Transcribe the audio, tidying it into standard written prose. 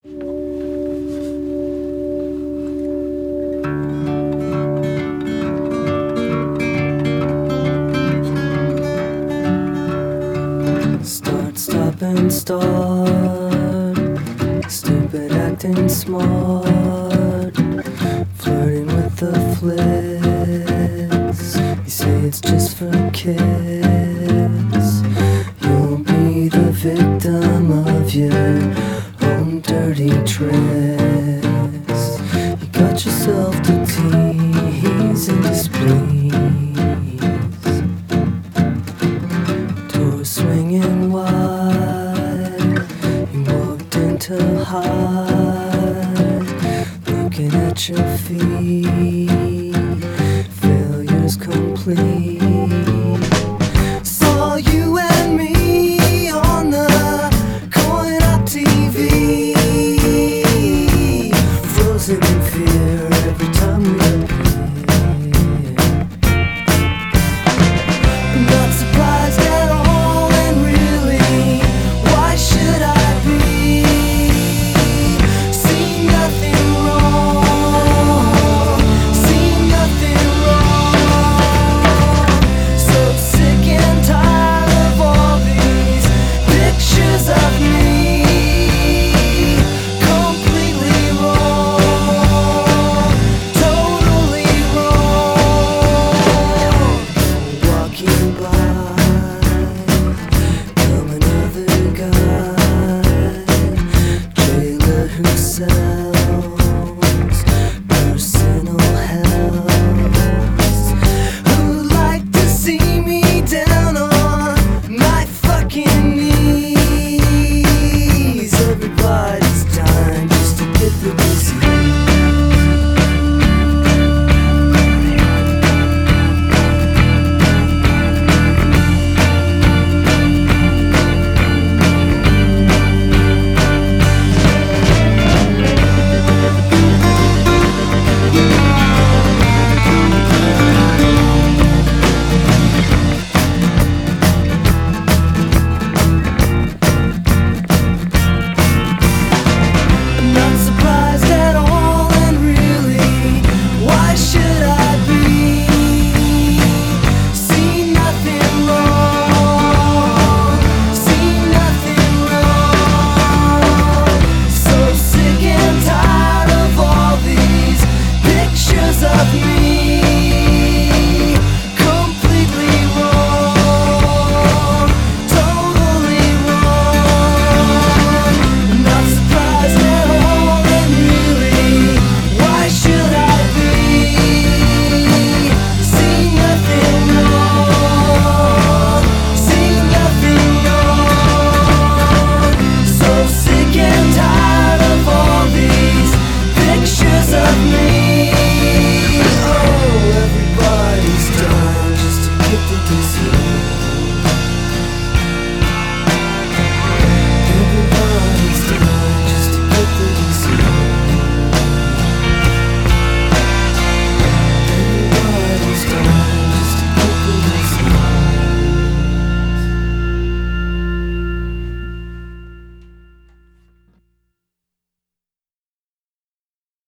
Start, stop and start. Stupid acting smart. Flirting with the flicks. You say it's just for kids. You'll be the victim of your own dirty tricks. You got yourself to tease and displease. Doors swinging wide. You walked into hide. Looking at your feet. Failure's complete. Saw you and me on the Coin Up TV. Frozen in fear every time we appear. Not surprised at all, and really, why should I be? See nothing wrong, see nothing wrong. So sick and tired of all these pictures of me. Completely wrong, totally wrong. Walking by, come another guy, jailer who sells personal helps, who'd like to see me down on my fucking knees. Everybody's dying just to get the disease. Not surprised at all, and really, why should I be? See nothing wrong, see nothing wrong. So sick and tired of all these pictures of me. Completely wrong, totally wrong. Not surprised at all, and really, why should I be? See nothing wrong, see nothing wrong. So sick and tired of all these pictures of me. Oh, everybody's dying just to get the disease.